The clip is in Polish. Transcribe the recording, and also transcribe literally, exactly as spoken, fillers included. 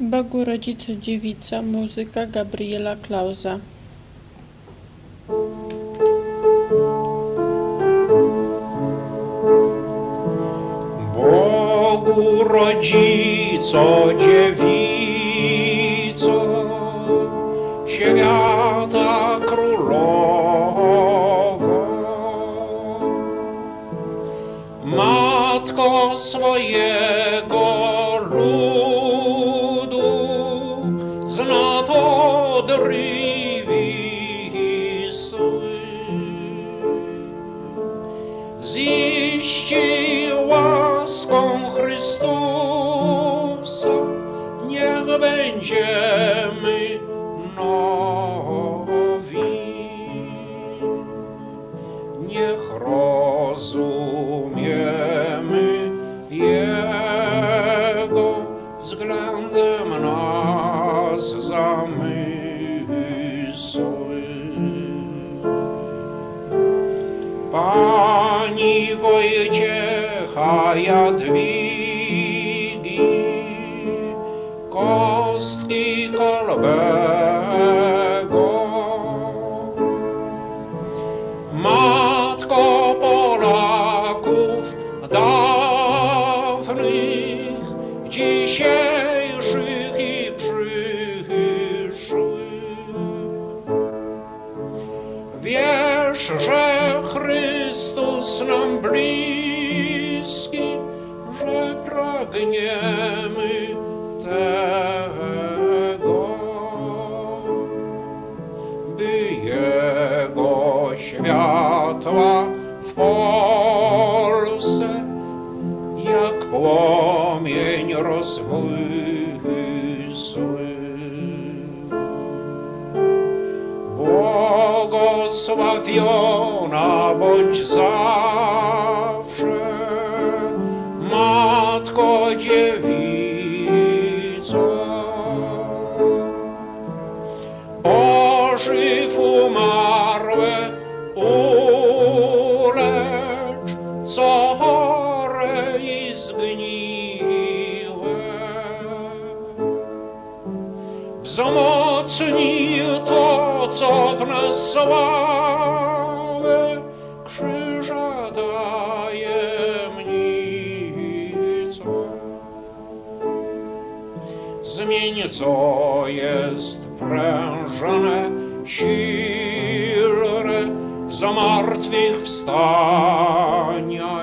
Bogu Rodzice Dziewica, muzyka Gabriela Klausa. Bogu Rodzico Dziewico, świata królowo, Matko swojego ludu, zna to Wisły, ziści łaską Chrystusa, niech będziemy nowi, niech rozumiemy Jego względem nas zamysły. Pani Wojciecha Jadwigi, kostki Kolbego, Matko Polaków dawnych, dzisiejszych i przyszłych. Wiesz, że Chrystus nam bliski, że pragniemy tego, by Jego światła w Polsce jak płomień rozbłysły. Błogosławiona bądź zawsze, Matko Dziewico, ożyw umarłe, ulecz co chore i zgniłe, wzmocnij to, co w nas sławę, krzyża tajemnicą. Zmień, co jest prężne, silne, w zmartwychwstania